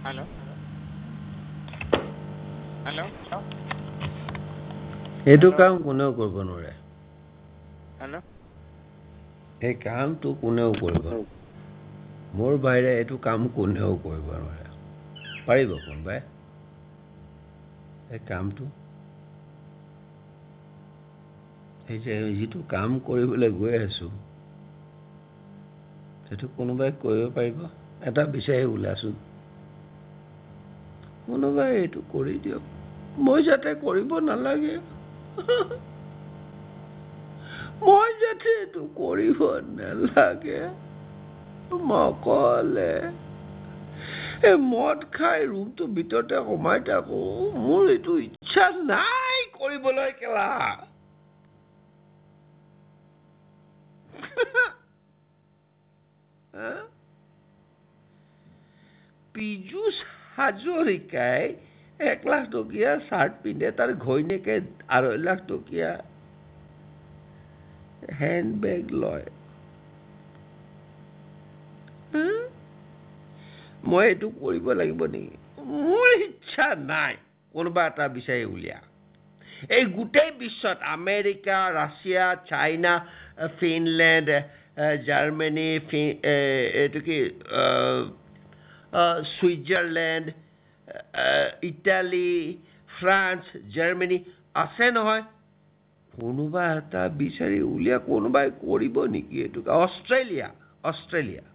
Hello? Hello? এইটো কাম কোনেও কৰিব নোৱাৰে Hello? এই কামটো কোনেও কৰিব মোৰ বাহিৰে এইটো কাম কোনেও কৰিব নোৱাৰে পাৰিব কোনোবাই এই কামটো এই যে যিটো কাম কৰিবলৈ গৈ আছো সেইটো কোনোবাই কৰিব পাৰিব এটা বিচাৰি ওলাচোন কোনোবাই এইটো কৰি দিয়ক মই যাতে কৰিব নালাগে মই যাতে এইটো কৰিব নালাগে মকলে এই মদ খাই ৰুমটো ভিতৰতে সোমাই থাকো মোৰ এইটো ইচ্ছা নাই কৰিবলৈ কেলা পীযুষ হাজৰিকাই 1 লাখ টকীয়া চাৰ্ট পিন্ধে তাৰ ঘৈণীয়েকে 2.5 লাখ টকীয়া হেণ্ডবেগ লয় মই এইটো কৰিব লাগিব নেকি মোৰ ইচ্ছা নাই কোনোবা এটা বিচাৰি উলিয়া এই গোটেই বিশ্বত America Russia China Finland Germany এইটো কি সুইজাৰলেণ্ড ইটালী ফ্ৰান্স জাৰ্মানী আছে নহয় কোনোবা এটা বিচাৰি উলিয়া কোনোবাই কৰিব নেকি এইটো অষ্ট্ৰেলিয়া